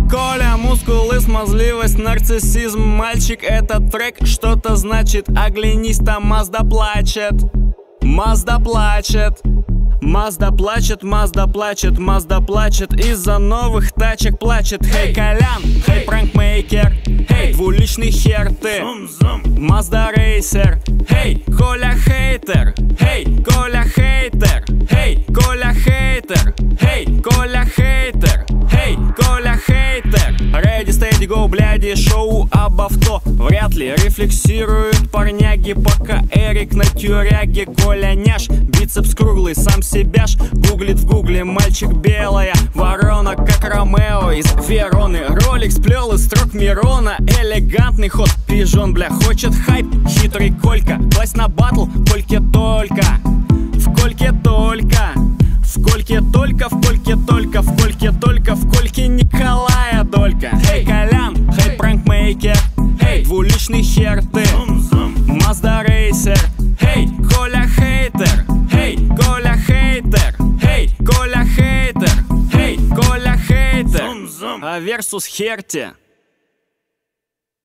Коля, мускулы, смазливость, нарциссизм. Мальчик, этот трек что-то значит. Оглянись, там Мазда плачет. Мазда плачет. Мазда плачет, Мазда плачет, Мазда плачет. Из-за новых тачек плачет. Хей, Колян, хей, пранкмейкер. Хей, двуличный хер ты. Мазда рейсер. Хей, Коля хейтер. Хей, Коля хейтер. Хей, Коля хейтер. Хей, Коля хейтер. Хей, Коля хейтер. Ready, steady, go, бляди, шоу об авто. Вряд ли рефлексируют парняги, пока Эрик на тюряге. Коля няш, бицепс круглый, сам себя ж гуглит в гугле. Мальчик белая ворона, как Ромео из Вероны. Ролик сплел из строк Мирона. Элегантный ход, пижон, бля, хочет хайп. Хитрый Колька, власть на батл, Кольке только. В Кольке только. В Кольке только, в Кольке только, в Кольке только, в Кольке Николая долька. Хей, Колян, хей, пранкмейкер. Хей, двуличный хер ты. Мазда рейсер. Хей, Коля хейтер. Хей, Коля хейтер. Хей, Коля хейтер. Хей, Коля хейтер. А версус Херти.